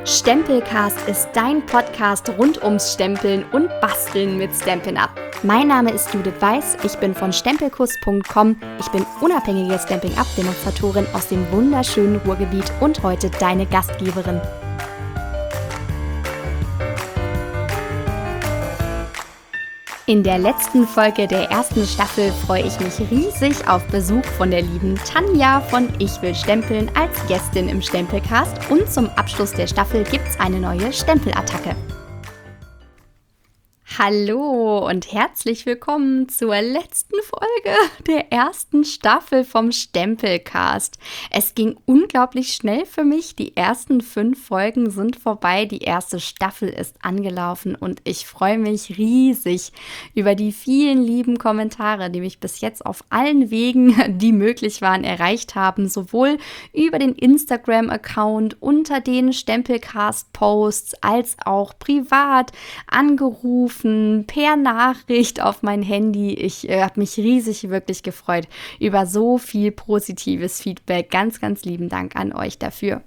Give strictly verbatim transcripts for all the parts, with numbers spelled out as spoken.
Stempelcast ist dein Podcast rund ums Stempeln und Basteln mit Stampin' Up. Mein Name ist Judith Weiß, ich bin von stempelkuss punkt com, ich bin unabhängige Stampin' Up-Demonstratorin aus dem wunderschönen Ruhrgebiet und heute deine Gastgeberin. In der letzten Folge der ersten Staffel freue ich mich riesig auf Besuch von der lieben Tanja von Ich will stempeln als Gästin im Stempelcast und zum Abschluss der Staffel gibt's eine neue Stempelattacke. Hallo und herzlich willkommen zur letzten Folge der ersten Staffel vom Stempelcast. Es ging unglaublich schnell für mich. Die ersten fünf Folgen sind vorbei. Die erste Staffel ist angelaufen und ich freue mich riesig über die vielen lieben Kommentare, die mich bis jetzt auf allen Wegen, die möglich waren, erreicht haben. Sowohl über den Instagram-Account, unter den Stempelcast-Posts, als auch privat angerufen, per Nachricht auf mein Handy. Ich äh, habe mich riesig wirklich gefreut über so viel positives Feedback. Ganz, ganz lieben Dank an euch dafür.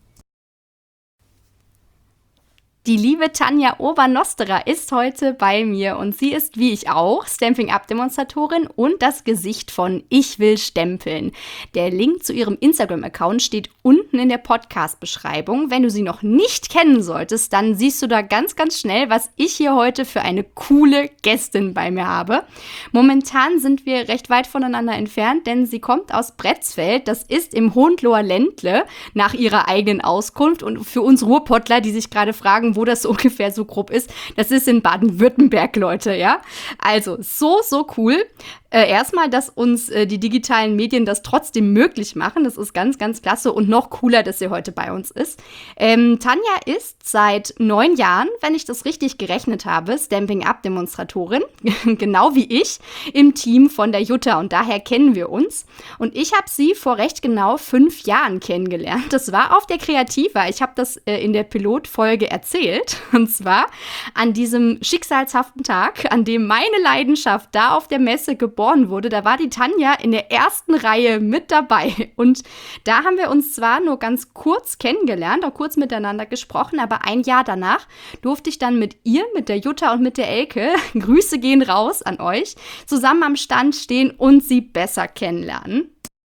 Die liebe Tanja Obernosterer ist heute bei mir und sie ist, wie ich auch, Stampin' Up-Demonstratorin und das Gesicht von Ich will stempeln. Der Link zu ihrem Instagram-Account steht unten in der Podcast-Beschreibung. Wenn du sie noch nicht kennen solltest, dann siehst du da ganz, ganz schnell, was ich hier heute für eine coole Gästin bei mir habe. Momentan sind wir recht weit voneinander entfernt, denn sie kommt aus Bretzfeld. Das ist im Hohenloher Ländle nach ihrer eigenen Auskunft. Und für uns Ruhrpottler, die sich gerade fragen, wo das so ungefähr so grob ist, das ist in Baden-Württemberg, Leute, ja. Also, so, so cool. Äh, erstmal, dass uns äh, die digitalen Medien das trotzdem möglich machen. Das ist ganz, ganz klasse und noch cooler, dass sie heute bei uns ist. Ähm, Tanja ist seit neun Jahren, wenn ich das richtig gerechnet habe, Stampin' Up-Demonstratorin, genau wie ich, im Team von der Jutta und daher kennen wir uns. Und ich habe sie vor recht genau fünf Jahren kennengelernt. Das war auf der Kreativa. Ich habe das äh, in der Pilotfolge erzählt. Und zwar an diesem schicksalshaften Tag, an dem meine Leidenschaft da auf der Messe geboren wurde, da war die Tanja in der ersten Reihe mit dabei. Und da haben wir uns zwar nur ganz kurz kennengelernt, auch kurz miteinander gesprochen, aber ein Jahr danach durfte ich dann mit ihr, mit der Jutta und mit der Elke, Grüße gehen raus an euch, zusammen am Stand stehen und sie besser kennenlernen.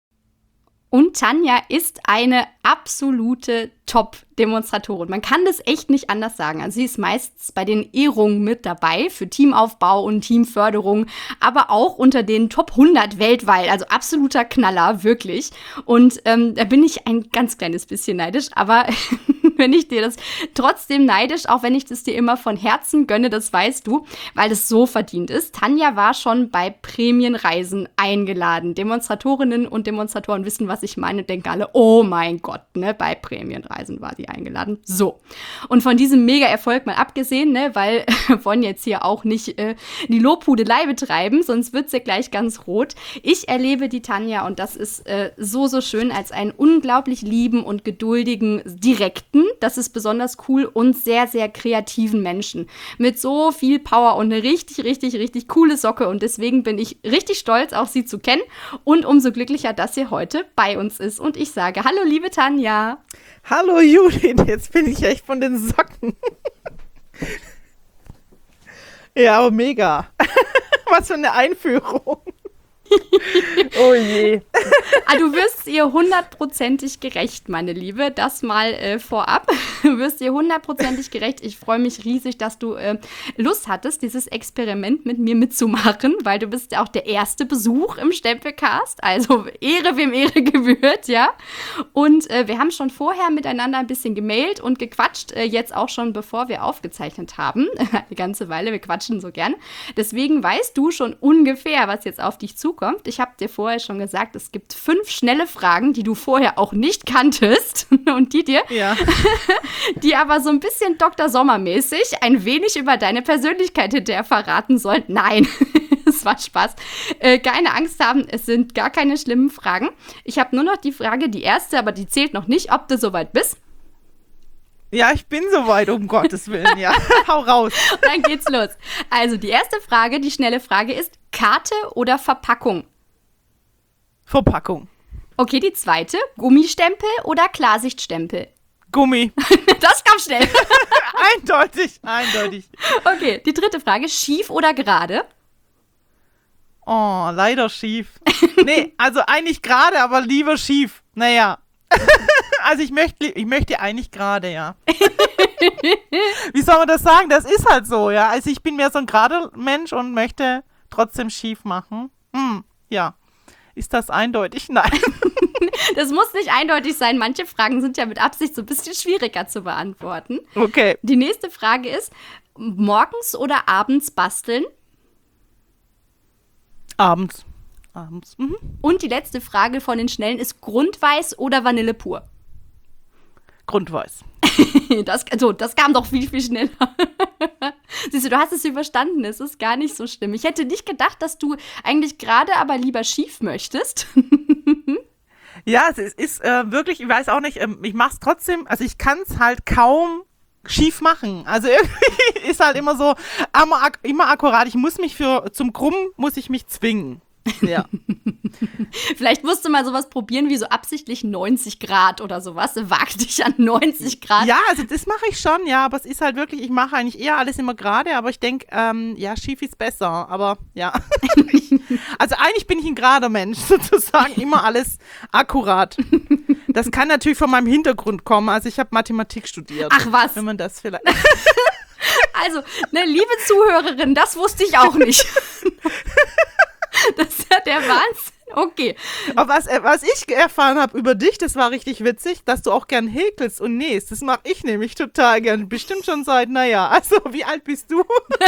Und Tanja ist eine absolute Top-Demonstratorin. Man kann das echt nicht anders sagen. Also sie ist meistens bei den Ehrungen mit dabei für Teamaufbau und Teamförderung, aber auch unter den Top hundert weltweit. Also absoluter Knaller, wirklich. Und ähm, da bin ich ein ganz kleines bisschen neidisch, aber wenn ich dir das trotzdem neidisch, auch wenn ich das dir immer von Herzen gönne, das weißt du, weil es so verdient ist. Tanja war schon bei Prämienreisen eingeladen. Demonstratorinnen und Demonstratoren wissen, was ich meine, denken alle, oh mein Gott, ne, bei Prämienreisen war sie eingeladen. So. Und von diesem Mega-Erfolg mal abgesehen, ne, weil wir wollen jetzt hier auch nicht äh, die Lobhudelei betreiben, sonst wird sie gleich ganz rot. Ich erlebe die Tanja und das ist äh, so, so schön als einen unglaublich lieben und geduldigen, direkten, das ist besonders cool und sehr, sehr kreativen Menschen. Mit so viel Power und eine richtig, richtig, richtig coole Socke und deswegen bin ich richtig stolz, auch sie zu kennen und umso glücklicher, dass sie heute bei uns ist. Und ich sage, hallo liebe Tanja. Hallo Judith, jetzt bin ich echt von den Socken. Ja, aber mega. Was für eine Einführung. Oh je. Ah, du wirst ihr hundertprozentig gerecht, meine Liebe. Das mal äh, vorab. Du wirst ihr hundertprozentig gerecht. Ich freue mich riesig, dass du äh, Lust hattest, dieses Experiment mit mir mitzumachen, weil du bist ja auch der erste Besuch im Stempelcast. Also Ehre, wem Ehre gebührt, ja. Und äh, wir haben schon vorher miteinander ein bisschen gemailt und gequatscht, äh, jetzt auch schon, bevor wir aufgezeichnet haben. Eine ganze Weile, wir quatschen so gern. Deswegen weißt du schon ungefähr, was jetzt auf dich zukommt. Ich habe dir vorher schon gesagt, es gibt fünf schnelle Fragen, die du vorher auch nicht kanntest und die dir, ja. die aber so ein bisschen Doktor Sommer-mäßig ein wenig über deine Persönlichkeit hinterher verraten sollen. Nein, es war Spaß. Äh, keine Angst haben, es sind gar keine schlimmen Fragen. Ich habe nur noch die Frage, die erste, aber die zählt noch nicht, ob du soweit bist. Ja, ich bin soweit, um Gottes Willen, ja. Hau raus. Dann geht's los. Also die erste Frage, die schnelle Frage ist, Karte oder Verpackung? Verpackung. Okay, die zweite, Gummistempel oder Klarsichtstempel? Gummi. Das kam schnell. Eindeutig, eindeutig. Okay, die dritte Frage. Schief oder gerade? Oh, leider schief. Nee, also eigentlich gerade, aber lieber schief. Naja. Also ich möchte, ich möchte eigentlich gerade, ja. Wie soll man das sagen? Das ist halt so, ja. Also ich bin mehr so ein gerader Mensch und möchte trotzdem schief machen. Hm, ja. Ist das eindeutig? Nein. Das muss nicht eindeutig sein. Manche Fragen sind ja mit Absicht so ein bisschen schwieriger zu beantworten. Okay. Die nächste Frage ist, morgens oder abends basteln? Abends. Abends. Mhm. Und die letzte Frage von den Schnellen ist Grundweiß oder Vanille pur? Grundweiß. Das, also, das kam doch viel, viel schneller. Siehst du, du hast es überstanden. Es ist gar nicht so schlimm. Ich hätte nicht gedacht, dass du eigentlich gerade aber lieber schief möchtest. Ja, es ist, ist äh, wirklich, ich weiß auch nicht, ähm, ich mache es trotzdem, also ich kann es halt kaum schief machen. Also irgendwie ist halt immer so, immer, ak- immer akkurat. Ich muss mich für, zum Krummen muss ich mich zwingen. Ja. Vielleicht musst du mal sowas probieren wie so absichtlich neunzig Grad oder sowas. Wag dich an neunzig Grad. Ja, also das mache ich schon, ja, aber es ist halt wirklich, ich mache eigentlich eher alles immer gerade, aber ich denke, ähm, ja, schief ist besser, aber ja. Also eigentlich bin ich ein gerader Mensch, sozusagen, immer alles akkurat. Das kann natürlich von meinem Hintergrund kommen, also ich habe Mathematik studiert. Ach was. Wenn man das vielleicht... Also, ne, liebe Zuhörerin, das wusste ich auch nicht. Das ist ja der Wahnsinn. Okay. Aber was, äh, was ich erfahren habe über dich, das war richtig witzig, dass du auch gern häkelst und nähst. Das mache ich nämlich total gern. Bestimmt schon seit, naja, also wie alt bist du?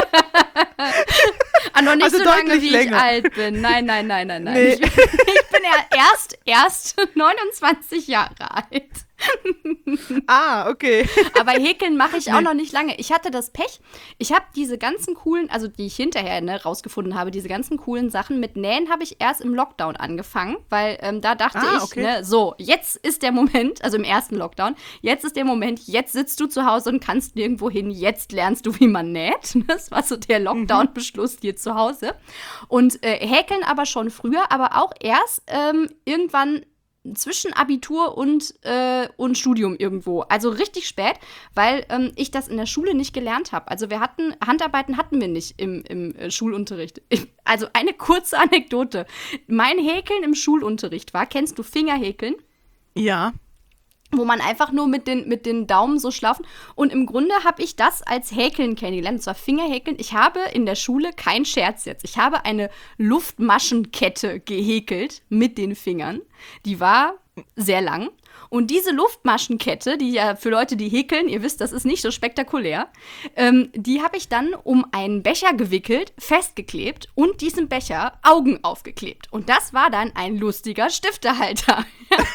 Ah, noch nicht Also so lange, deutlich wie länger. ich alt bin. Nein, nein, nein, nein, nein. Nee. Ich, ich bin ja erst, erst neunundzwanzig Jahre alt. Ah, okay. Aber häkeln mache ich auch Nee. noch nicht lange. Ich hatte das Pech. Ich habe diese ganzen coolen, also die ich hinterher ne, rausgefunden habe, diese ganzen coolen Sachen mit Nähen habe ich erst im Lockdown angefangen, weil ähm, da dachte Ah, ich, okay. ne, so, jetzt ist der Moment, also im ersten Lockdown, jetzt ist der Moment, jetzt sitzt du zu Hause und kannst nirgendwo hin, jetzt lernst du, wie man näht. Das war so der Lockdown-Beschluss hier zu Hause. Und äh, häkeln aber schon früher, aber auch erst ähm, irgendwann zwischen Abitur und, äh, und Studium irgendwo. Also richtig spät, weil ähm, ich das in der Schule nicht gelernt habe. Also wir hatten, Handarbeiten hatten wir nicht im, im äh, Schulunterricht. Ich, also eine kurze Anekdote. Mein Häkeln im Schulunterricht war, kennst du Fingerhäkeln? Ja. Wo man einfach nur mit den, mit den Daumen so schlafen. Und im Grunde habe ich das als Häkeln kennengelernt, und zwar Fingerhäkeln. Ich habe in der Schule, kein Scherz jetzt, ich habe eine Luftmaschenkette gehäkelt mit den Fingern. Die war sehr lang. Und diese Luftmaschenkette, die ja für Leute, die häkeln, ihr wisst, das ist nicht so spektakulär, ähm, die habe ich dann um einen Becher gewickelt, festgeklebt und diesem Becher Augen aufgeklebt. Und das war dann ein lustiger Stiftehalter.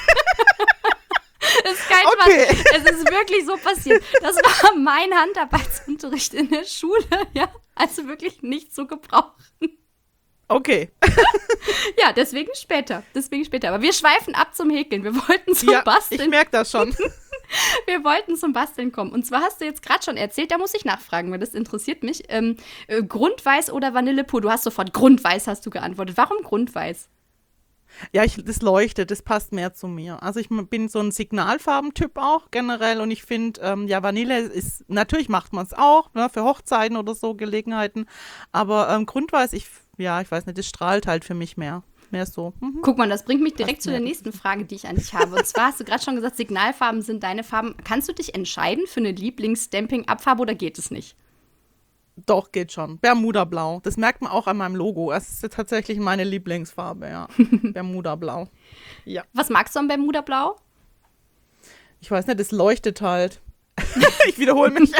Das ist kein Okay. Spaß. Es ist wirklich so passiert. Das war mein Handarbeitsunterricht in der Schule, ja. Also wirklich nicht zu gebrauchen. Okay. Ja, deswegen später. Deswegen später. Aber wir schweifen ab zum Häkeln. Wir wollten zum Ja, ich Basteln. merke das schon. Wir wollten zum Basteln kommen. Und zwar hast du jetzt gerade schon erzählt, da muss ich nachfragen, weil das interessiert mich. Ähm, äh, Grundweiß oder Vanille pur? Du hast sofort Grundweiß, hast du geantwortet. Warum Grundweiß? Ja, ich, das leuchtet, das passt mehr zu mir. Also ich bin so ein Signalfarbentyp auch generell und ich finde, ähm, ja, Vanille ist, natürlich macht man es auch, ne, für Hochzeiten oder so Gelegenheiten, aber ähm, Grundweiß, ich, ja, ich weiß nicht, das strahlt halt für mich mehr. Mehr so. Mhm. Guck mal, das bringt mich direkt Passt zu der mir. nächsten Frage, die ich an dich habe. Und zwar hast du gerade schon gesagt, Signalfarben sind deine Farben. Kannst du dich entscheiden für eine Lieblings-Stamping-Abfarbe oder geht es nicht? Doch, geht schon. Bermuda-Blau. Das merkt man auch an meinem Logo. Es ist tatsächlich meine Lieblingsfarbe, ja. Bermuda-Blau. Ja. Was magst du am Bermuda-Blau? Ich weiß nicht, es leuchtet halt. Ich wiederhole mich.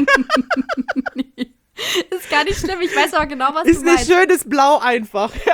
Ist gar nicht schlimm, ich weiß aber genau, was Ist du ein meinst. schönes Blau einfach. Ja.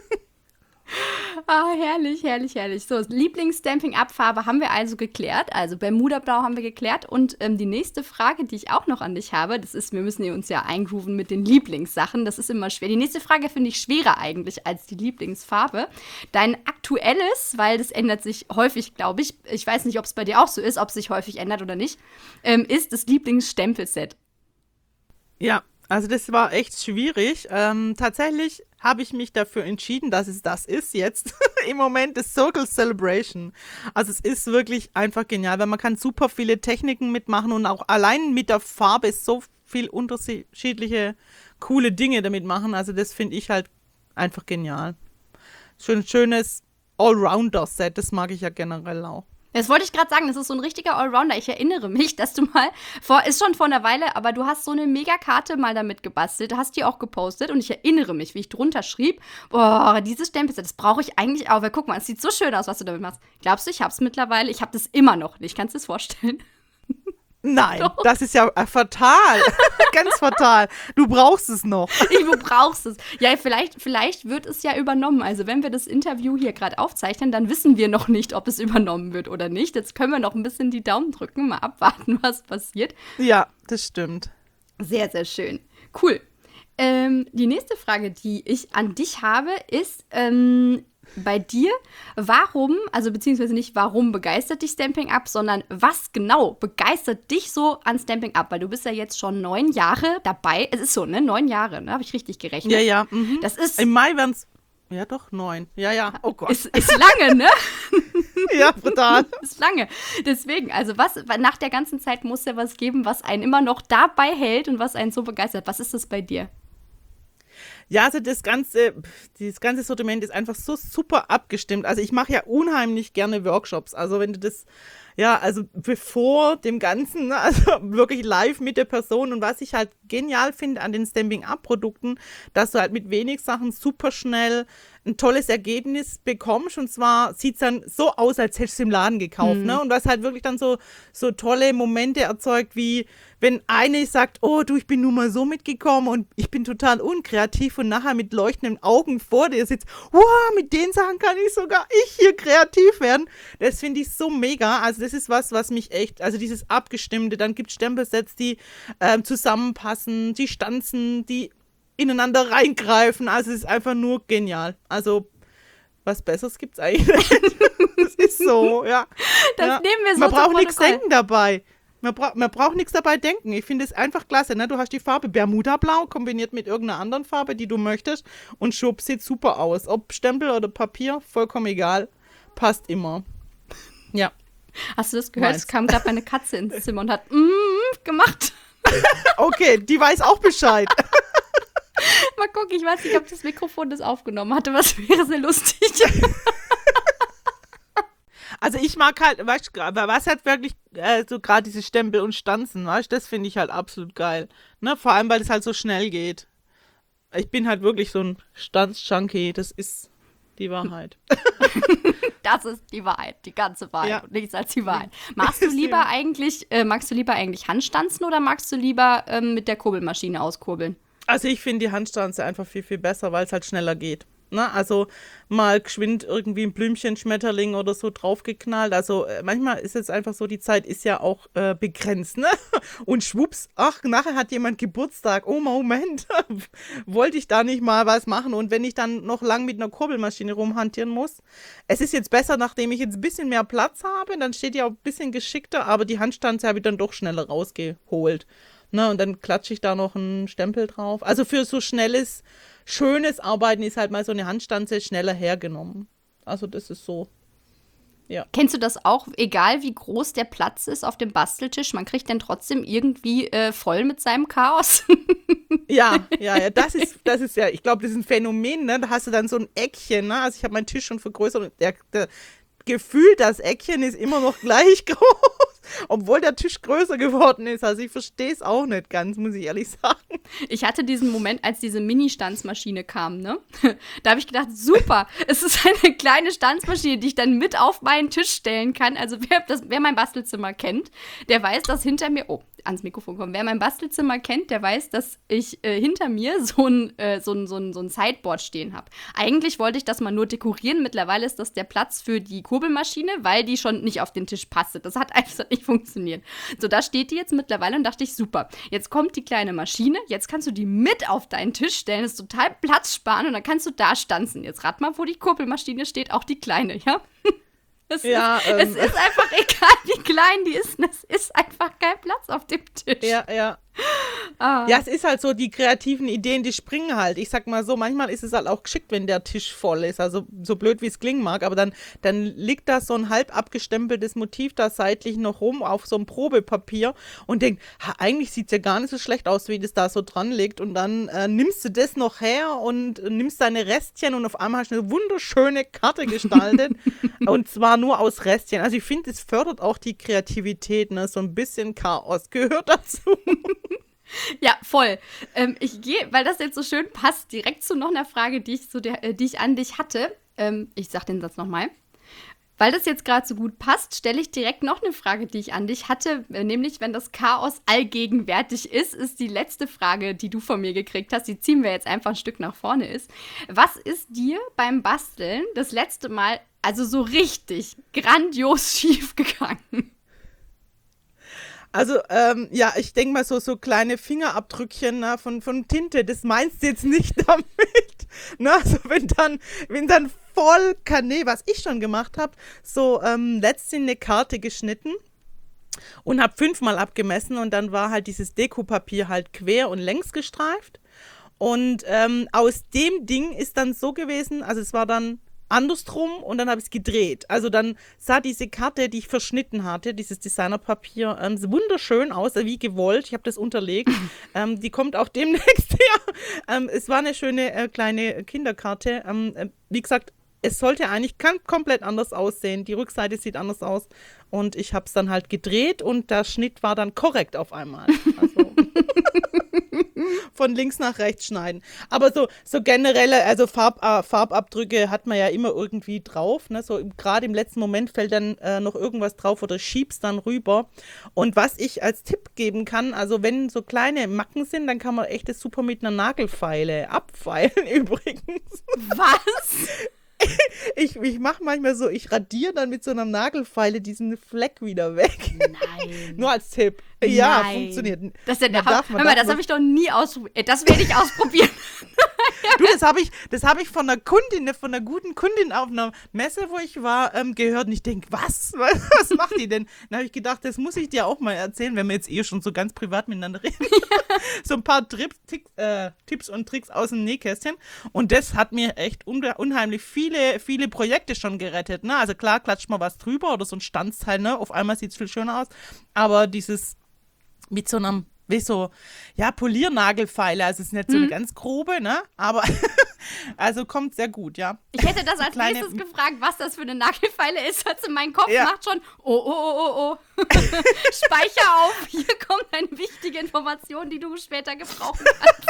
Ah, herrlich, herrlich, herrlich. So, Lieblings-Stamping-Up-Farbe haben wir also geklärt. Also Bermuda-Blau haben wir geklärt. Und ähm, die nächste Frage, die ich auch noch an dich habe, das ist, wir müssen uns ja eingrooven mit den Lieblingssachen. Das ist immer schwer. Die nächste Frage finde ich schwerer eigentlich als die Lieblingsfarbe. Dein aktuelles, weil das ändert sich häufig, glaube ich, ich weiß nicht, ob es bei dir auch so ist, ob es sich häufig ändert oder nicht, ähm, ist das Lieblingsstempelset. Ja, also das war echt schwierig. Ähm, tatsächlich habe ich mich dafür entschieden, dass es das ist jetzt. im Moment das Circle Celebration. Also es ist wirklich einfach genial, weil man kann super viele Techniken mitmachen und auch allein mit der Farbe so viel unterschiedliche coole Dinge damit machen. Also das finde ich halt einfach genial. Schön schönes Allrounder-Set, das mag ich ja generell auch. Das wollte ich gerade sagen, das ist so ein richtiger Allrounder. Ich erinnere mich, dass du mal, vor, ist schon vor einer Weile, aber du hast so eine Megakarte mal damit gebastelt, hast die auch gepostet und ich erinnere mich, wie ich drunter schrieb, boah, dieses Stempelset, das brauche ich eigentlich auch, weil guck mal, es sieht so schön aus, was du damit machst. Glaubst du, ich hab's mittlerweile? Ich habe das immer noch nicht. Kannst du es vorstellen? Nein, Doch. Das ist ja äh, fatal. Ganz fatal. Du brauchst es noch. Ich, du brauchst es. Ja, vielleicht, vielleicht wird es ja übernommen. Also wenn wir das Interview hier gerade aufzeichnen, dann wissen wir noch nicht, ob es übernommen wird oder nicht. Jetzt können wir noch ein bisschen die Daumen drücken, mal abwarten, was passiert. Ja, das stimmt. Sehr, sehr schön. Cool. Ähm, die nächste Frage, die ich an dich habe, ist ähm, bei dir, warum, also beziehungsweise nicht warum begeistert dich Stampin' Up, sondern was genau begeistert dich so an Stampin' Up? Weil du bist ja jetzt schon neun Jahre dabei. Es ist so, ne? Neun Jahre, ne? Habe ich richtig gerechnet? Ja, ja. Mhm. Das ist, Im Mai werden es, ja doch, neun. Ja, ja. Oh Gott. ist, ist lange, ne? Ja, brutal. Ist lange. Deswegen, also was, nach der ganzen Zeit muss ja was geben, was einen immer noch dabei hält und was einen so begeistert. Was ist das bei dir? Ja, also das ganze, dieses ganze Sortiment ist einfach so super abgestimmt. Also ich mache ja unheimlich gerne Workshops. Also wenn du das, ja, also bevor dem Ganzen, ne, also wirklich live mit der Person. Und was ich halt genial finde an den Stampin'-Up-Produkten, dass du halt mit wenig Sachen super schnell ein tolles Ergebnis bekommst. Und zwar sieht es dann so aus, als hättest du es im Laden gekauft. Mhm. Ne? Und was halt wirklich dann so, so tolle Momente erzeugt, wie wenn eine sagt, oh du, ich bin nun mal so mitgekommen und ich bin total unkreativ und nachher mit leuchtenden Augen vor dir sitzt, wow, mit den Sachen kann ich sogar ich hier kreativ werden. Das finde ich so mega. Also das ist was, was mich echt, also dieses Abgestimmte, dann gibt es Stempelsets, die ähm, zusammenpassen, die stanzen, die ineinander reingreifen. Also es ist einfach nur genial. Also was Besseres gibt es eigentlich nicht. Das ist so, ja. Das ja. nehmen wir so. Man braucht nichts denken dabei. Man, bra- man braucht nichts dabei denken. Ich finde es einfach klasse. Ne? Du hast die Farbe Bermuda-Blau kombiniert mit irgendeiner anderen Farbe, die du möchtest. Und schwupp, sieht super aus. Ob Stempel oder Papier, vollkommen egal. Passt immer. Ja. Hast du das gehört? Meins. Es kam gerade meine Katze ins Zimmer und hat mm gemacht. Okay, die weiß auch Bescheid. Mal gucken, ich weiß nicht, ob das Mikrofon das aufgenommen hatte, was wäre sehr lustig. Also ich mag halt, weißt du, was halt wirklich äh, so gerade diese Stempel und Stanzen, weißt du, das finde ich halt absolut geil. Ne? Vor allem, weil es halt so schnell geht. Ich bin halt wirklich so ein Stanz-Junkie, das ist die Wahrheit. Das ist die Wahrheit, die ganze Wahrheit Ja. und nichts als die Wahrheit. Magst du lieber eigentlich, äh, magst du lieber eigentlich Handstanzen oder magst du lieber ähm, mit der Kurbelmaschine auskurbeln? Also ich finde die Handstanze einfach viel, viel besser, weil es halt schneller geht. Ne? Also mal geschwind irgendwie ein Blümchen, Schmetterling oder so draufgeknallt. Also äh, manchmal ist es einfach so, die Zeit ist ja auch äh, begrenzt. Ne? Und schwupps, ach, nachher hat jemand Geburtstag. Oh, Moment, wollte ich da nicht mal was machen? Und wenn ich dann noch lang mit einer Kurbelmaschine rumhantieren muss, es ist jetzt besser, nachdem ich jetzt ein bisschen mehr Platz habe, dann steht die auch ein bisschen geschickter, aber die Handstanze habe ich dann doch schneller rausgeholt. Ne, und dann klatsche ich da noch einen Stempel drauf. Also für so schnelles, schönes Arbeiten ist halt mal so eine Handstanze schneller hergenommen. Also das ist so, ja. Kennst du das auch, egal wie groß der Platz ist auf dem Basteltisch, man kriegt den trotzdem irgendwie äh, voll mit seinem Chaos? Ja, ja, ja, das ist, das ist ja, ich glaube, das ist ein Phänomen, ne? Da hast du dann so ein Eckchen, ne? Also ich habe meinen Tisch schon vergrößert und der, der Gefühl, das Eckchen ist immer noch gleich groß, obwohl der Tisch größer geworden ist. Also ich verstehe es auch nicht ganz, muss ich ehrlich sagen. Ich hatte diesen Moment, als diese Mini-Stanzmaschine kam, ne? Da habe ich gedacht, super, es ist eine kleine Stanzmaschine, die ich dann mit auf meinen Tisch stellen kann. Also wer, das, wer mein Bastelzimmer kennt, der weiß, dass hinter mir, oh, ans Mikrofon kommen. Wer mein Bastelzimmer kennt, der weiß, dass ich äh, hinter mir so ein, äh, so ein, so ein, so ein Sideboard stehen habe. Eigentlich wollte ich das mal nur dekorieren. Mittlerweile ist das der Platz für die Kurbelmaschine, weil die schon nicht auf den Tisch passte. Das hat einfach nicht funktioniert. So, da steht die jetzt mittlerweile und dachte ich, super. Jetzt kommt die kleine Maschine, jetzt kannst du die mit auf deinen Tisch stellen. Das ist total platzsparend und dann kannst du da stanzen. Jetzt rat mal, wo die Kurbelmaschine steht, auch die kleine, ja? Es, Ja, ist, ähm. es ist einfach egal, wie klein die ist. Es ist einfach kein Platz auf dem Tisch. Ja, ja. Ah. Ja, es ist halt so, die kreativen Ideen, die springen halt. Ich sag mal so, manchmal ist es halt auch geschickt, wenn der Tisch voll ist. Also so blöd, wie es klingen mag. Aber dann, dann liegt da so ein halb abgestempeltes Motiv da seitlich noch rum auf so einem Probepapier und denkt, ha, eigentlich sieht es ja gar nicht so schlecht aus, wie das da so dran liegt. Und dann äh, nimmst du das noch her und äh, nimmst deine Restchen und auf einmal hast du eine wunderschöne Karte gestaltet. Und zwar nur aus Restchen. Also ich finde, es fördert auch die Kreativität. Ne? So ein bisschen Chaos gehört dazu. Ja, voll. Ähm, ich gehe, weil das jetzt so schön passt, direkt zu noch einer Frage, die ich, so der, äh, die ich an dich hatte. Ähm, ich sag den Satz nochmal. Weil das jetzt gerade so gut passt, stelle ich direkt noch eine Frage, die ich an dich hatte. Äh, nämlich, wenn das Chaos allgegenwärtig ist, ist die letzte Frage, die du von mir gekriegt hast, die ziehen wir jetzt einfach ein Stück nach vorne ist. Was ist dir beim Basteln das letzte Mal, also so richtig grandios schief gegangen? Also, ähm, ja, ich denke mal so, so kleine Fingerabdrückchen na, von, von Tinte, das meinst du jetzt nicht damit. Na, also wenn dann, wenn dann voll Kanä, was ich schon gemacht habe, so ähm, letztens eine Karte geschnitten und habe fünfmal abgemessen und dann war halt dieses Dekopapier halt quer und längs gestreift. Und ähm, aus dem Ding ist dann so gewesen, also es war dann andersrum und dann habe ich es gedreht. Also dann sah diese Karte, die ich verschnitten hatte, dieses Designerpapier, ähm, wunderschön aus, wie gewollt. Ich habe das unterlegt. ähm, die kommt auch demnächst her. Ähm, es war eine schöne äh, kleine Kinderkarte. Ähm, äh, wie gesagt, es sollte eigentlich kann komplett anders aussehen. Die Rückseite sieht anders aus. Und ich habe es dann halt gedreht und der Schnitt war dann korrekt auf einmal. Also von links nach rechts schneiden. Aber so, so generelle, also Farb, äh, Farbabdrücke hat man ja immer irgendwie drauf. Ne? So gerade im letzten Moment fällt dann äh, noch irgendwas drauf oder schiebst dann rüber. Und was ich als Tipp geben kann, also wenn so kleine Macken sind, dann kann man echt das super mit einer Nagelfeile abfeilen übrigens. Was? Ich, ich mache manchmal so, ich radiere dann mit so einer Nagelfeile diesen Fleck wieder weg. Nein. Nur als Tipp. Ja, Nein. funktioniert. Das, ist ja der Man darf- Haupt- man Hör mal, darf das habe ich doch nie ausprobiert. Das werde ich ausprobieren. Du, das habe ich, das hab ich von einer Kundin, von einer guten Kundin auf einer Messe, wo ich war, ähm, gehört. Und ich denke, was? Was macht die denn? Dann habe ich gedacht, das muss ich dir auch mal erzählen, wenn wir jetzt eh schon so ganz privat miteinander reden. So ein paar Trips, Tick, äh, Tipps und Tricks aus dem Nähkästchen. Und das hat mir echt un- unheimlich viele, viele Projekte schon gerettet. Ne? Also klar, klatscht mal was drüber oder so ein Stanzteil. Ne? Auf einmal sieht es viel schöner aus. Aber dieses mit so einem, wie so, ja, Poliernagelfeile, also es ist nicht so eine Mhm. ganz grobe, ne, aber also kommt sehr gut, ja. Ich hätte das als Kleine- nächstes gefragt, was das für eine Nagelfeile ist. Also mein Kopf Ja. macht schon, oh, oh, oh, oh, oh. Speicher auf, hier kommt eine wichtige Information, die du später gebrauchen kannst.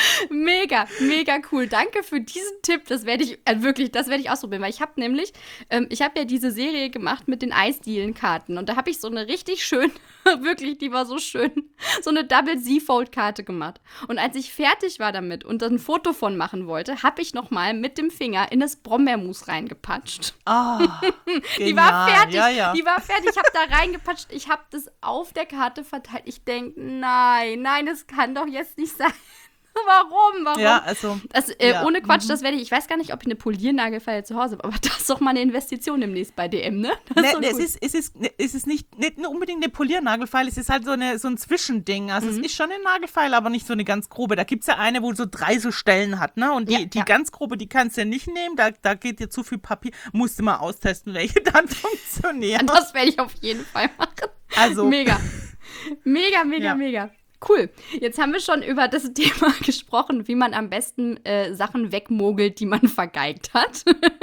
Mega, mega cool. Danke für diesen Tipp. Das werde ich, äh, wirklich, das werde ich ausprobieren. Weil ich habe nämlich, ähm, ich habe ja diese Serie gemacht mit den Eisdielenkarten. Und da habe ich so eine richtig schön, wirklich, die war so schön, so eine Double-Z-Fold-Karte gemacht. Und als ich fertig war damit und ein Foto von machen wollte, habe ich nochmal mit dem Finger in das Brombeermus reingepatscht. Ah, Die war fertig. Ja, ja. Die war fertig. Ich habe da reingepatscht. Ich habe das auf der Karte verteilt. Ich denke, nein, nein, das kann doch jetzt nicht sein. Warum? Warum? Ja, also. Das, äh, ja. Ohne Quatsch, das werde ich. Ich weiß gar nicht, ob ich eine Poliernagelfeile zu Hause habe, aber das ist doch mal eine Investition demnächst bei D M, ne? Das Ne, ist ne, so es, gut. ist, es, ist, ne, es ist nicht, nicht nur unbedingt eine Poliernagelfeile, es ist halt so, eine, so ein Zwischending. Also Mhm. es ist schon eine Nagelfeile, aber nicht so eine ganz grobe. Da gibt es ja eine, wo so drei so Stellen hat, ne? Und die, Ja, die ja. ganz grobe, die kannst du ja nicht nehmen, da, da geht dir zu viel Papier. Musst du mal austesten, welche dann funktionieren. Das werde ich auf jeden Fall machen. Also, Mega. Mega, mega, Ja. mega. Cool. Jetzt haben wir schon über das Thema gesprochen, wie man am besten äh, Sachen wegmogelt, die man vergeigt hat.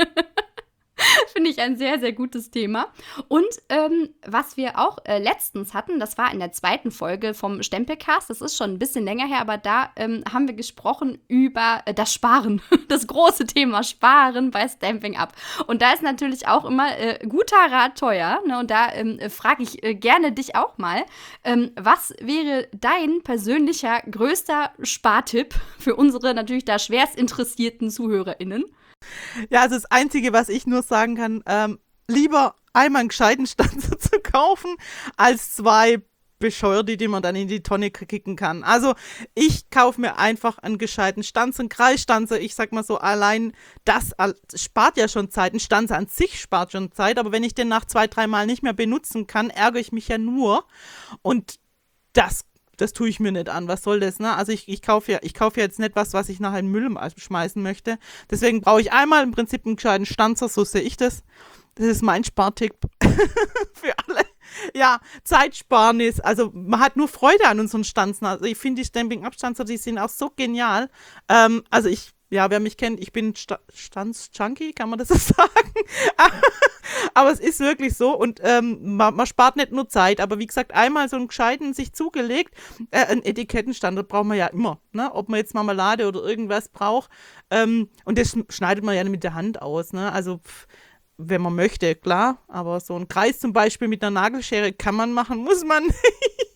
Finde ich ein sehr, sehr gutes Thema. Und ähm, was wir auch äh, letztens hatten, das war in der zweiten Folge vom Stempelcast, das ist schon ein bisschen länger her, aber da ähm, haben wir gesprochen über äh, das Sparen, das große Thema Sparen bei Stampin' Up. Und da ist natürlich auch immer äh, guter Rat teuer, ne? Und da ähm, frage ich äh, gerne dich auch mal, ähm, was wäre dein persönlicher größter Spartipp für unsere natürlich da schwerst interessierten ZuhörerInnen? ja, also das Einzige, was ich nur sagen kann, ähm, lieber einmal einen gescheiten Stanzer zu kaufen, als zwei bescheuerte, die man dann in die Tonne kicken kann. Also ich kaufe mir einfach einen gescheiten Stanzer, einen Kreisstanzer. Ich sag mal so, allein das al- spart ja schon Zeit. Ein Stanzer an sich spart schon Zeit, aber wenn ich den nach zwei, drei Mal nicht mehr benutzen kann, ärgere ich mich ja nur. Und das das tue ich mir nicht an. Was soll das, ne? Also ich, ich kaufe ja, ich kaufe ja jetzt nicht was, was ich nachher in den Müll schmeißen möchte. Deswegen brauche ich einmal im Prinzip einen gescheiten Stanzer, so sehe ich das. Das ist mein Spartipp für alle. Ja, Zeitsparnis. Also man hat nur Freude an unseren Stanzen. Also ich finde die Stamping-Up-Stanzer, die sind auch so genial. Ähm, also ich, ja, wer mich kennt, ich bin Sta- Stanz-Junkie, kann man das so sagen? Aber es ist wirklich so und ähm, man, man spart nicht nur Zeit, aber wie gesagt, einmal so einen gescheiten sich zugelegt, äh, ein Etikettenstandard braucht man ja immer, ne? Ob man jetzt Marmelade oder irgendwas braucht. Ähm, und das schneidet man ja mit der Hand aus, ne? Also pff, wenn man möchte, klar, aber so ein Kreis zum Beispiel mit einer Nagelschere kann man machen, muss man nicht.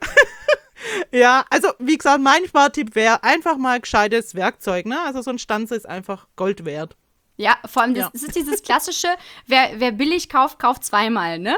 Ja, also wie gesagt, mein Spartipp wäre einfach mal gescheites Werkzeug, ne? Also so ein Stanzer ist einfach Gold wert. Ja, vor allem, das, Ja. das ist dieses klassische, wer, wer billig kauft, kauft zweimal, ne?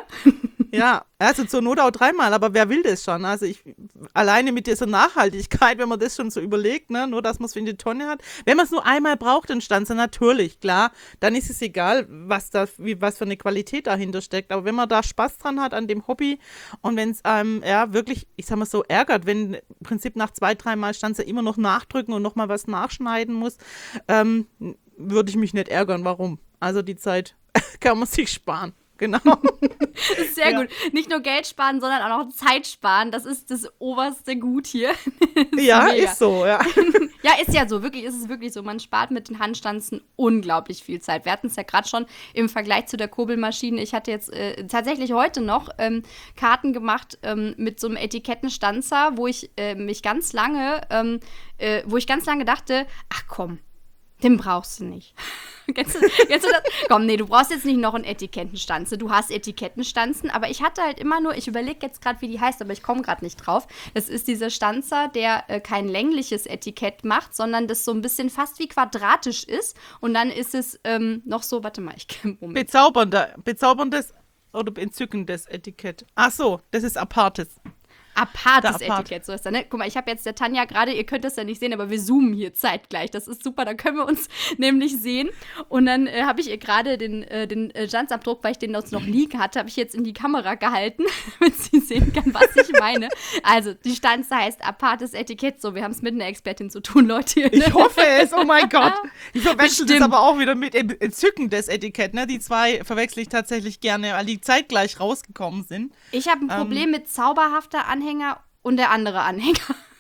Ja, also zur Not auch dreimal, aber wer will das schon? Also ich, alleine mit dieser Nachhaltigkeit, wenn man das schon so überlegt, ne, nur dass man es für eine Tonne hat. Wenn man es nur einmal braucht, den Stanzer, natürlich, klar, dann ist es egal, was da, wie, was für eine Qualität dahinter steckt. Aber wenn man da Spaß dran hat an dem Hobby und wenn es einem, ja, wirklich, ich sag mal so, ärgert, wenn im Prinzip nach zwei, dreimal Stanzer immer noch nachdrücken und nochmal was nachschneiden muss, ähm, würde ich mich nicht ärgern. Warum? Also die Zeit kann man sich sparen. Genau. Das ist sehr Ja. gut. Nicht nur Geld sparen, sondern auch noch Zeit sparen. Das ist das oberste Gut hier. Ja, mega. ist so, ja. Ja, ist ja so. Wirklich ist es wirklich so. Man spart mit den Handstanzen unglaublich viel Zeit. Wir hatten es ja gerade schon im Vergleich zu der Kurbelmaschine. Ich hatte jetzt äh, tatsächlich heute noch ähm, Karten gemacht ähm, mit so einem Etikettenstanzer, wo ich äh, mich ganz lange, ähm, äh, wo ich ganz lange dachte, ach komm, den brauchst du nicht. Kennst du, kennst du das? Komm, nee, du brauchst jetzt nicht noch einen Etikettenstanze. Du hast Etikettenstanzen, aber ich hatte halt immer nur, ich überlege jetzt gerade, wie die heißt, aber ich komme gerade nicht drauf. Das ist dieser Stanzer, der äh, kein längliches Etikett macht, sondern das so ein bisschen fast wie quadratisch ist. Und dann ist es ähm, noch so, warte mal, ich Moment. Bezaubernder, bezauberndes oder entzückendes Etikett. Ach so, das ist Apartes. Apartes Der Apart. Etikett, so ist das, ne? Guck mal, ich habe jetzt der Tanja gerade, ihr könnt das ja nicht sehen, aber wir zoomen hier zeitgleich. Das ist super, da können wir uns nämlich sehen. Und dann äh, habe ich ihr gerade den, äh, den äh, Janzabdruck, weil ich den noch liegen hatte, habe ich jetzt in die Kamera gehalten, damit sie sehen kann, was ich meine. Also, die Stanze heißt Apartes Etikett. So, wir haben es mit einer Expertin zu tun, Leute. Ich hoffe es, oh mein Gott. Ich verwechsel das Bestimmt. aber auch wieder mit en- entzückendes Etikett, ne? Die zwei verwechsel ich tatsächlich gerne, weil die zeitgleich rausgekommen sind. Ich habe ein Problem mit zauberhafter Anhänger und der andere Anhänger.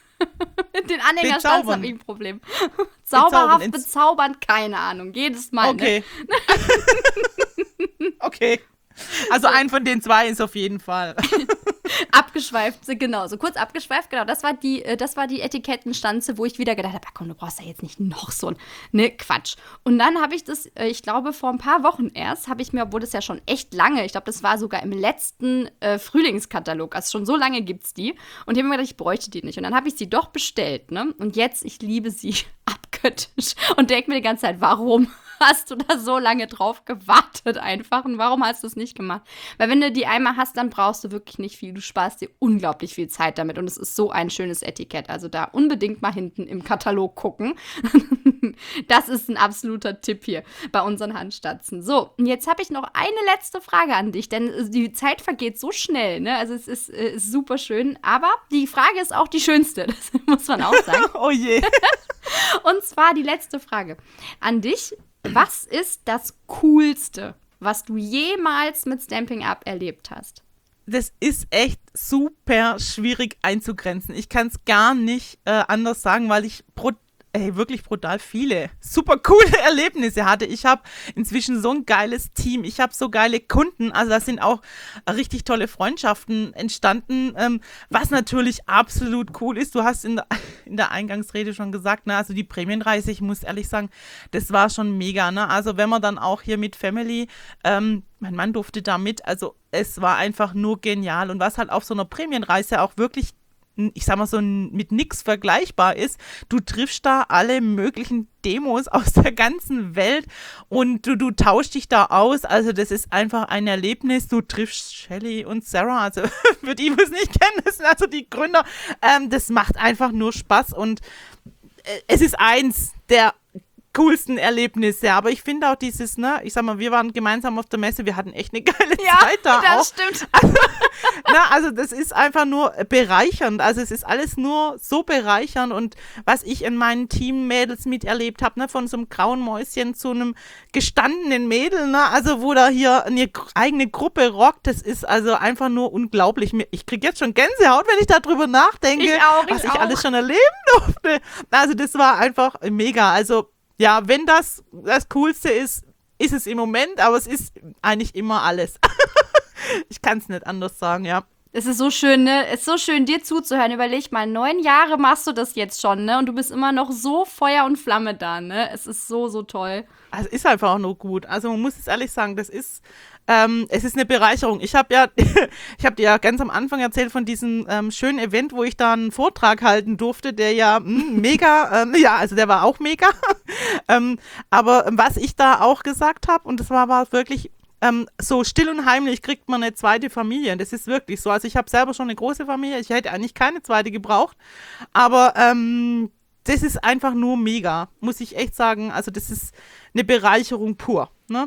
Mit den Anhängerstanzen Bezaubern. habe ich ein Problem. Zauberhaft, Bezaubern. bezaubernd, keine Ahnung. Jedes Mal. Ne? Okay. Okay. Also ein von den zwei ist auf jeden Fall. Abgeschweift, genau, so kurz abgeschweift, genau. Das war die, äh, das war die Etikettenstanze, wo ich wieder gedacht habe, komm, du brauchst ja jetzt nicht noch so ein, ne, Quatsch. Und dann habe ich das, äh, ich glaube, vor ein paar Wochen erst, habe ich mir, obwohl das ja schon echt lange, ich glaube, das war sogar im letzten äh, Frühlingskatalog, also schon so lange gibt's die. Und ich habe mir gedacht, ich bräuchte die nicht. Und dann habe ich sie doch bestellt, ne. Und jetzt, ich liebe sie abgöttisch und denke mir die ganze Zeit, warum hast du da so lange drauf gewartet einfach und warum hast du es nicht gemacht? Weil wenn du die einmal hast, dann brauchst du wirklich nicht viel. Du sparst dir unglaublich viel Zeit damit und es ist so ein schönes Etikett. Also da unbedingt mal hinten im Katalog gucken. Das ist ein absoluter Tipp hier bei unseren Handstanzen. So, und jetzt habe ich noch eine letzte Frage an dich, denn die Zeit vergeht so schnell, ne? Also es ist, äh, ist super schön, aber die Frage ist auch die schönste, das muss man auch sagen. Oh je. Und zwar die letzte Frage an dich. Was ist das Coolste, was du jemals mit Stampin' Up erlebt hast? Das ist echt super schwierig einzugrenzen. Ich kann es gar nicht äh, anders sagen, weil ich brut- ey, wirklich brutal viele super coole Erlebnisse hatte. Ich habe inzwischen so ein geiles Team. Ich habe so geile Kunden. Also da sind auch richtig tolle Freundschaften entstanden, ähm, was natürlich absolut cool ist. Du hast in der, in der Eingangsrede schon gesagt, ne, also die Prämienreise, ich muss ehrlich sagen, das war schon mega. Ne? Also wenn man dann auch hier mit Family, ähm, mein Mann durfte da mit, also es war einfach nur genial. Und was halt auf so einer Prämienreise auch wirklich, ich sag mal so, mit nix vergleichbar ist, du triffst da alle möglichen Demos aus der ganzen Welt und du, du tauschst dich da aus, also das ist einfach ein Erlebnis, du triffst Shelly und Sarah, also für die, die es nicht kennen, das sind also die Gründer, ähm, das macht einfach nur Spaß und äh, es ist eins der coolsten Erlebnisse. Aber ich finde auch dieses, ne, ich sag mal, wir waren gemeinsam auf der Messe, wir hatten echt eine geile ja, Zeit da das auch. stimmt. Also, na, also das ist einfach nur bereichernd. Also es ist alles nur so bereichernd und was ich in meinen Teammädels miterlebt habe, ne, von so einem grauen Mäuschen zu einem gestandenen Mädel, ne, also wo da hier eine eigene Gruppe rockt, das ist also einfach nur unglaublich. Ich kriege jetzt schon Gänsehaut, wenn ich darüber nachdenke, ich auch, was ich, ich auch. alles schon erleben durfte. Also das war einfach mega. Also ja, wenn das das Coolste ist, ist es im Moment, aber es ist eigentlich immer alles. Ich kann es nicht anders sagen, ja. Es ist so schön, ne? Es ist so schön, dir zuzuhören. Überleg mal, neun Jahre machst du das jetzt schon, ne? Und du bist immer noch so Feuer und Flamme da, ne? Es ist so, so toll. Also ist einfach auch nur gut. Also man muss es ehrlich sagen, das ist, ähm, es ist eine Bereicherung. Ich habe ja, ich habe dir ja ganz am Anfang erzählt von diesem ähm, schönen Event, wo ich da einen Vortrag halten durfte, der ja mh, mega, ähm, ja, also der war auch mega. ähm, aber was ich da auch gesagt habe, und das war, war wirklich Ähm, so still und heimlich kriegt man eine zweite Familie. Das ist wirklich so. Also ich habe selber schon eine große Familie. Ich hätte eigentlich keine zweite gebraucht. Aber ähm, das ist einfach nur mega, muss ich echt sagen. Also das ist eine Bereicherung pur, ne?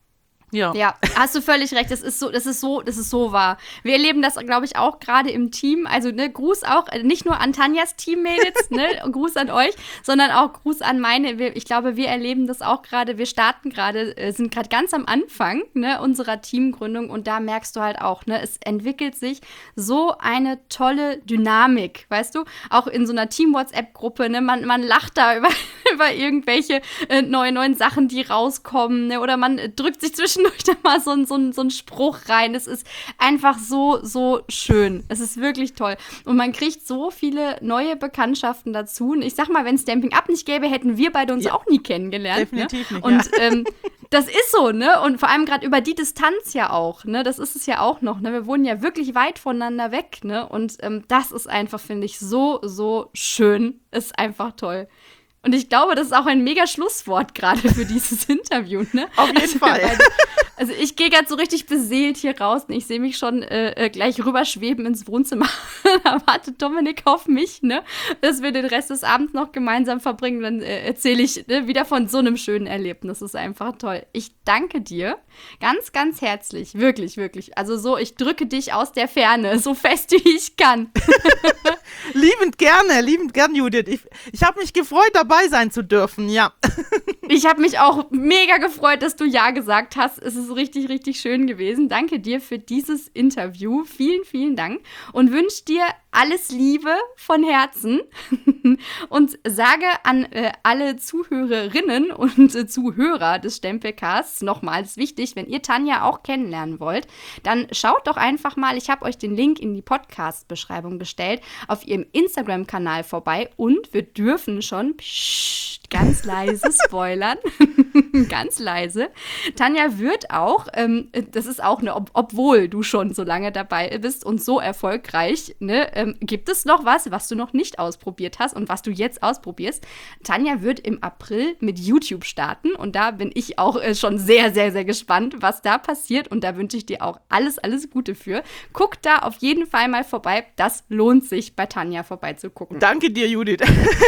Ja. Ja, hast du völlig recht. Das ist so, das ist so, das ist so wahr. Wir erleben das, glaube ich, auch gerade im Team. Also, ne, Gruß auch, nicht nur an Tanjas Teammädels, ne, Gruß an euch, sondern auch Gruß an meine. Wir, ich glaube, wir erleben das auch gerade. Wir starten gerade, äh, sind gerade ganz am Anfang, ne, unserer Teamgründung und da merkst du halt auch, ne, es entwickelt sich so eine tolle Dynamik, weißt du? Auch in so einer Team-WhatsApp-Gruppe, ne, man, man lacht da über, über irgendwelche äh, neuen, neuen Sachen, die rauskommen, ne, oder man äh, drückt sich zwischen durch da mal so, so, so einen Spruch rein. Es ist einfach so, so schön. Es ist wirklich toll. Und man kriegt so viele neue Bekanntschaften dazu. Und ich sag mal, wenn es Stampin' Up nicht gäbe, hätten wir beide uns ja auch nie kennengelernt. Definitiv ne? nicht, Und ja. ähm, das ist so, ne? Und vor allem gerade über die Distanz ja auch, ne? Das ist es ja auch noch, ne? Wir wohnen ja wirklich weit voneinander weg, ne? Und ähm, das ist einfach, finde ich, so, so schön. Ist einfach toll. Und ich glaube, das ist auch ein mega Schlusswort gerade für dieses Interview, ne? Auf jeden also, Fall. Weil, also ich gehe gerade so richtig beseelt hier raus und ich sehe mich schon äh, gleich rüberschweben ins Wohnzimmer. Da wartet Dominik auf mich, ne? Dass wir den Rest des Abends noch gemeinsam verbringen. Dann äh, erzähle ich ne, wieder von so einem schönen Erlebnis. Das ist einfach toll. Ich danke dir ganz, ganz herzlich. Wirklich, wirklich. Also so, ich drücke dich aus der Ferne, so fest wie ich kann. Liebend gerne, liebend gern, Judith. Ich, ich habe mich gefreut, dabei sein zu dürfen, ja. Ich habe mich auch mega gefreut, dass du Ja gesagt hast. Es ist richtig, richtig schön gewesen. Danke dir für dieses Interview. Vielen, vielen Dank. Und wünsche dir alles Liebe von Herzen. Und sage an äh, alle Zuhörerinnen und äh, Zuhörer des Stempelcasts nochmals wichtig, wenn ihr Tanja auch kennenlernen wollt, dann schaut doch einfach mal, ich habe euch den Link in die Podcast-Beschreibung gestellt, auf ihrem Instagram-Kanal vorbei und wir dürfen schon pssst, ganz leise spoilern. Ganz leise. Tanja wird auch, ähm, das ist auch eine, ob, obwohl du schon so lange dabei bist und so erfolgreich, ne, ähm, gibt es noch was, was du noch nicht ausprobiert hast und was du jetzt ausprobierst. Tanja wird im April mit YouTube starten und da bin ich auch äh, schon sehr, sehr, sehr gespannt, was da passiert und da wünsche ich dir auch alles, alles Gute für. Guck da auf jeden Fall mal vorbei. Das lohnt sich, bei Tanja vorbeizugucken. Danke dir, Judith.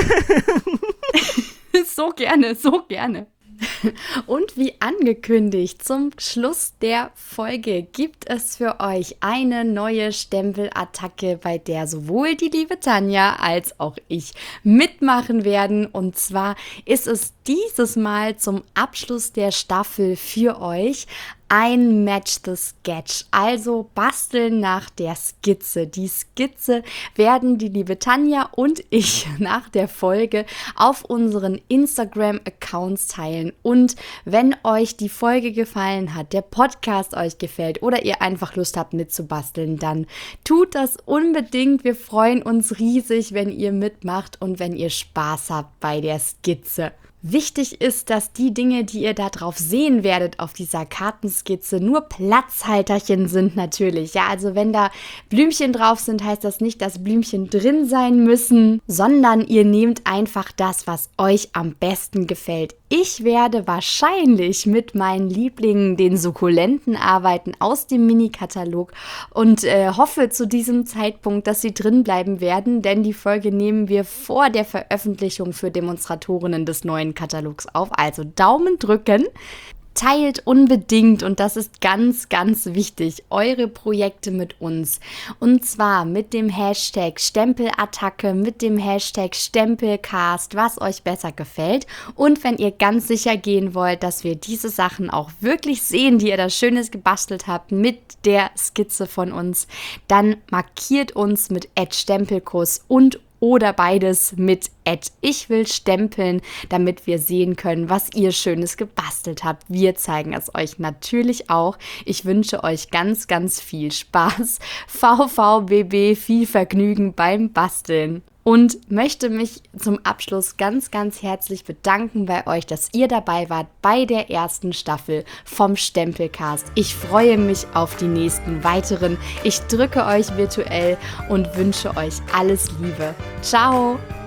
So gerne, so gerne. Und wie angekündigt, zum Schluss der Folge gibt es für euch eine neue Stempelattacke, bei der sowohl die liebe Tanja als auch ich mitmachen werden. Und zwar ist es dieses Mal zum Abschluss der Staffel für euch ein Match the Sketch, also basteln nach der Skizze. Die Skizze werden die liebe Tanja und ich nach der Folge auf unseren Instagram-Accounts teilen. Und wenn euch die Folge gefallen hat, der Podcast euch gefällt oder ihr einfach Lust habt mitzubasteln, dann tut das unbedingt. Wir freuen uns riesig, wenn ihr mitmacht und wenn ihr Spaß habt bei der Skizze. Wichtig ist, dass die Dinge, die ihr da drauf sehen werdet auf dieser Kartenskizze, nur Platzhalterchen sind natürlich. Ja, also wenn da Blümchen drauf sind, heißt das nicht, dass Blümchen drin sein müssen, sondern ihr nehmt einfach das, was euch am besten gefällt. Ich werde wahrscheinlich mit meinen Lieblingen, den Sukkulenten, arbeiten aus dem Mini-Katalog und äh, hoffe zu diesem Zeitpunkt, dass sie drin bleiben werden, denn die Folge nehmen wir vor der Veröffentlichung für Demonstratorinnen des neuen Katalogs auf. Also Daumen drücken. Teilt unbedingt, und das ist ganz, ganz wichtig, eure Projekte mit uns. Und zwar mit dem Hashtag Stempelattacke, mit dem Hashtag Stempelcast, was euch besser gefällt. Und wenn ihr ganz sicher gehen wollt, dass wir diese Sachen auch wirklich sehen, die ihr da Schönes gebastelt habt mit der Skizze von uns, dann markiert uns mit at Stempelkuss und oder beides mit at ich will stempeln, damit wir sehen können, was ihr Schönes gebastelt habt. Wir zeigen es euch natürlich auch. Ich wünsche euch ganz, ganz viel Spaß. V V B B, viel Vergnügen beim Basteln. Und möchte mich zum Abschluss ganz, ganz herzlich bedanken bei euch, dass ihr dabei wart bei der ersten Staffel vom Stempelcast. Ich freue mich auf die nächsten weiteren. Ich drücke euch virtuell und wünsche euch alles Liebe. Ciao!